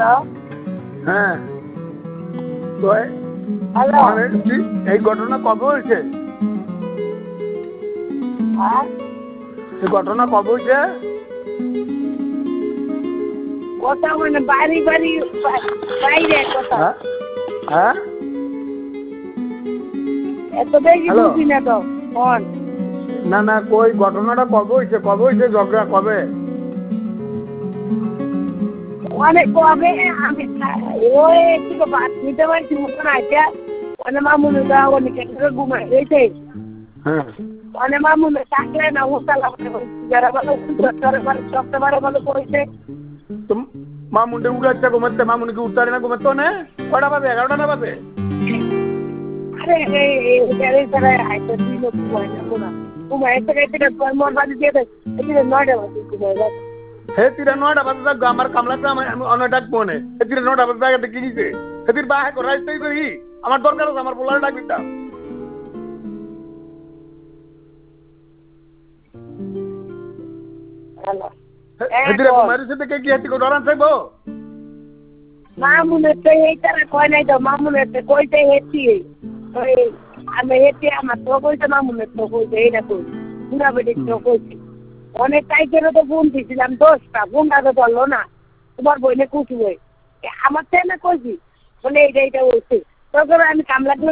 হ্যাঁ তো হ্যালো এই ঘটনা কবে হয়েছে? এই ঘটনা কবে হয়েছে? কথা মানে বাড়ি বাড়ি বাইরে কথা হ্যাঁ এত বেশি বুঝি না তো ফোন না না কই ঘটনাটা কবে হয়েছে ঝগড়া কবে? অনেক কবে আমি ওই একটু ভাত নিতে পারছি মতন আছে অনেক মামুনি দেওয়া অনেক ঘুমাই রয়েছে অনেক মামুনি থাকলে না উঠালা যারা ভালো সবটা বারে ভালো করেছে মামুন্ডে উঠাচ্ছে ঘুমাচ্ছে মামুনিকে উঠতে না ঘুমাতো না কটা বাজে 11টা না বাজে? আরে তারা আইতে দিল ঘুমাই না ঘুমাই একটা মোর বাড়ি দিয়ে দেয় 9টা বাজে ঘুমাই হে 9টা বাজে আমার কামলাতে অনেক ডাক মনে 9টা বাজে জায়গাটা কি দিছে সেদিন বাহে রাইতেই করি আমার দরকার আছে আমার পোলারে ডাক দিতাম মামুনের তো এই তারা কয় নাই তো মামুনের তো কইতে হেঁটি আমি হেঁটে আমার তো কইতে মামুনের তো কইতে এইটা কই বুড়া বেটির তো কইছি অনেক টাইপেরও তো বোন দিয়েছিলাম 10টা বোনটা তো ধরলো না তোমার বইনে কুচি বই আমার তো না কইছি বলে এইটা হয়েছে তখন আমি কামলা